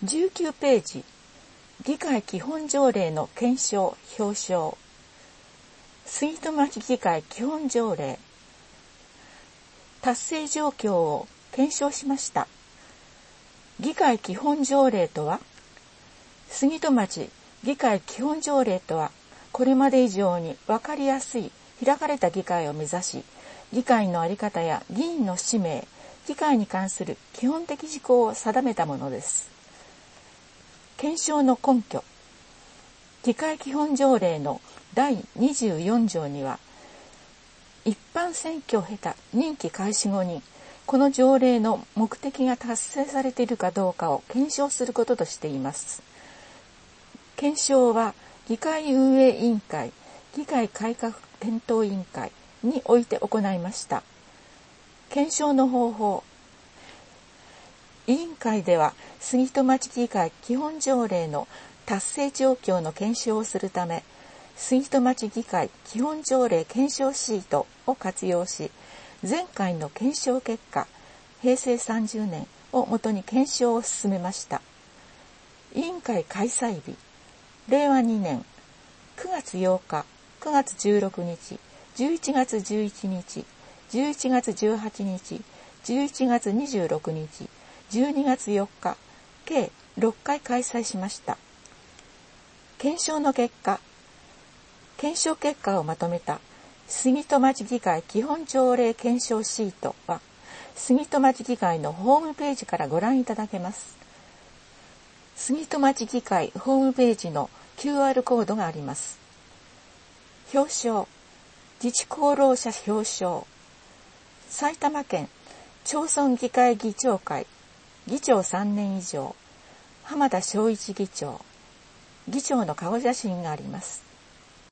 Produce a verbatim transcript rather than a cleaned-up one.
じゅうきゅうページ、議会基本条例の検証・表彰。杉戸町議会基本条例。達成状況を検証しました。議会基本条例とは、杉戸町議会基本条例とは、これまで以上に分かりやすい開かれた議会を目指し、議会の在り方や議員の使命、議会に関する基本的事項を定めたものです。検証の根拠。議会基本条例のだいにじゅうよん条には、一般選挙を経た任期開始後に、この条例の目的が達成されているかどうかを検証することとしています。検証は、議会運営委員会、議会改革検討委員会において行いました。検証の方法。委員会では、杉戸町議会基本条例の達成状況の検証をするため、杉戸町議会基本条例検証シートを活用し、前回の検証結果、へいせいさんじゅうねんをもとに検証を進めました。委員会開催日、れいわにねんくがつようか、くがつじゅうろくにち、じゅういちがつじゅういちにち、じゅういちがつじゅうはちにち、じゅういちがつにじゅうろくにち、じゅうにがつよっか、計ろっかい開催しました。検証の結果、検証結果をまとめた杉戸町議会基本条例検証シートは、杉戸町議会のホームページからご覧いただけます。杉戸町議会ホームページの キューアール コードがあります。表彰、自治功労者表彰。埼玉県町村議会議長会議長さんねん以上、浜田正一議長。議長の顔写真があります。